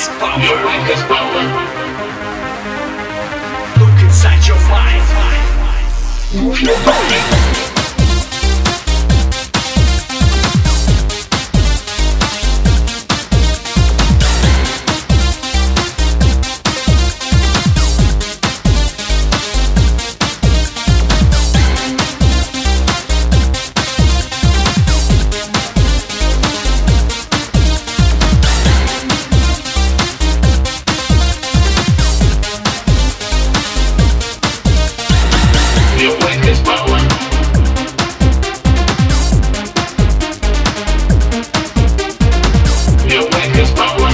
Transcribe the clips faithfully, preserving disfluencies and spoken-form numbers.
has power. Your mic has power. Look inside your mind. Move your body. Your mic has power. Your mic has power.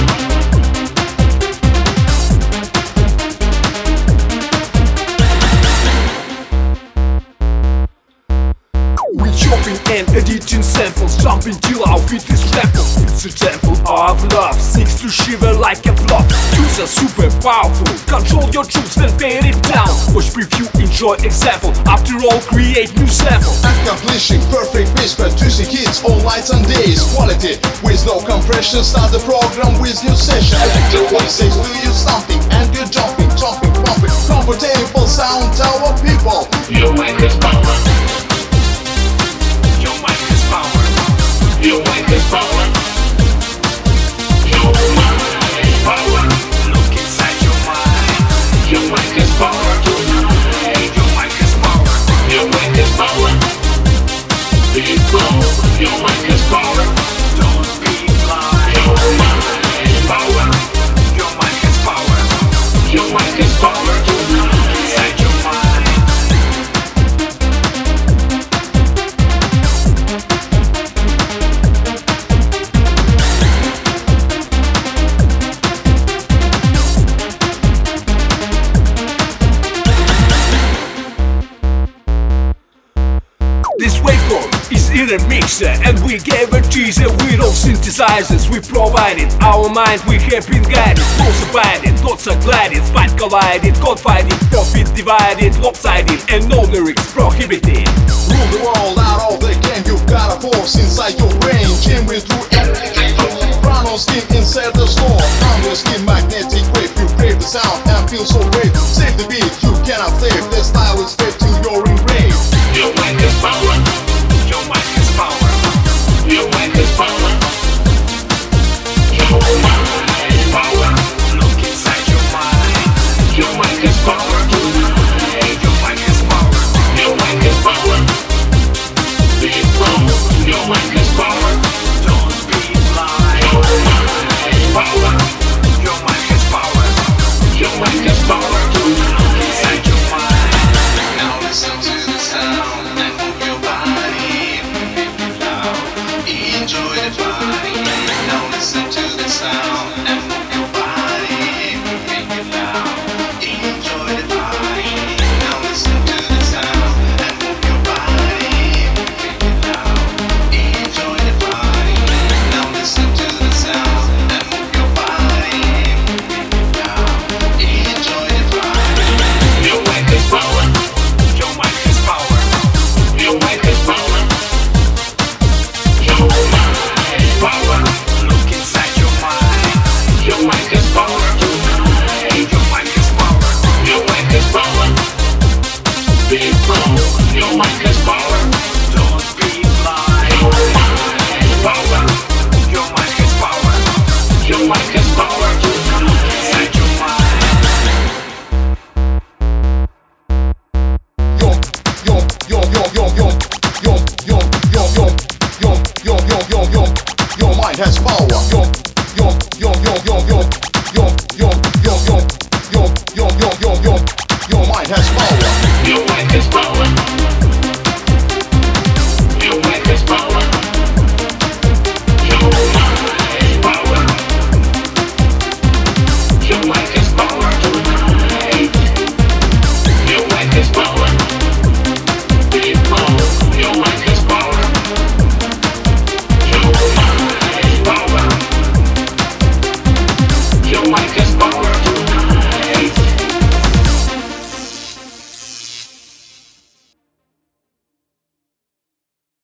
We chopping and editing samples, jumping till our feet is trampled. It's a temple of love, seeks to shiver like a flop. Tools are super powerful, control your troops then tear it down. Watch preview, enjoy example, after all create new sample. Accomplishing perfect pitch, producing hits all nights and days. Quality with no compression, start the program with new session. Electro one six will use something and you're jumping, jumping, pumping. Comfortable sound to our people. Your mic has power. Your mic has power. Your mic has power. Your mic has power. Look inside your mind. Your mic has power. Your mic has power. Your mic has power. People, your mic has power. Don't be blind. Your mic has power. Your mic has power. Your mic has power. Inside your mind. This waveform is in a mixer, and we gave a teaser with all synthesizers we provided. Our mind we have been guided, thoughts abided, thoughts are glided, spite collided, confided, profit divided, lopsided, and no lyrics prohibited. Rule the world out of the game, you've got a force inside your brain. Chimney through everything. Run on skin inside the storm. On your skin magnetic wave, you crave the sound and feel so great. Save the beat, you cannot save. The style is fed till you're engraved. Your mic has power. Your mic has power. Your mic has power. Your mic has power. Look inside your mind. Your mic has power. Your mic has power. Your mic has power. People, your mic has power. Don't be blind. Your mic has power. Your mic has power. Your mic has power. Inside your mind. Now listen to the sound and move your body. Make it loud. Enjoy the party. Now listen to the sound and move your body. Make it loud. Enjoy the party. Now listen to the sound and move your body. Make it loud. Enjoy the party. Now listen to the sound and move your body. Make it loud. Enjoy the party. Your mic has power. Your mic has power. Your mic has power. Your mic has power. Look inside your mind. Your mic has power. Your mic has power. Your mic has power. People, your mic has power. Don't be blind. Your mic has power. Your mic has power. Your mic has power. Inside your mind. Yo, yo, yo, yo, yo, yo.